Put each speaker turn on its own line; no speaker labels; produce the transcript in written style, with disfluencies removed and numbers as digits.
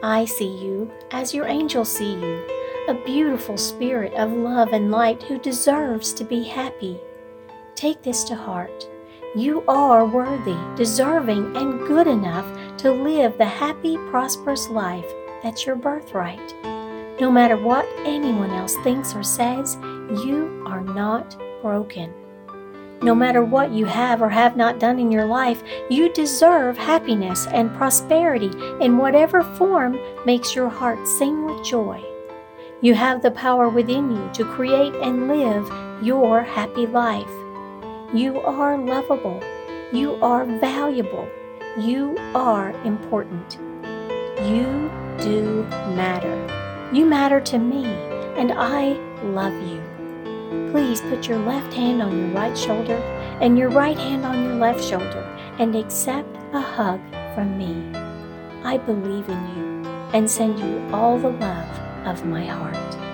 I see you as your angels see you, a beautiful spirit of love and light who deserves to be happy. Take this to heart. You are worthy, deserving, and good enough to live the happy, prosperous life that's your birthright. No matter what anyone else thinks or says, you are not broken. No matter what you have or have not done in your life, you deserve happiness and prosperity in whatever form makes your heart sing with joy. You have the power within you to create and live your happy life. You are lovable. You are valuable. You are important. You do matter. You matter to me, and I love you. Please put your left hand on your right shoulder and your right hand on your left shoulder and accept a hug from me. I believe in you and send you all the love of my heart.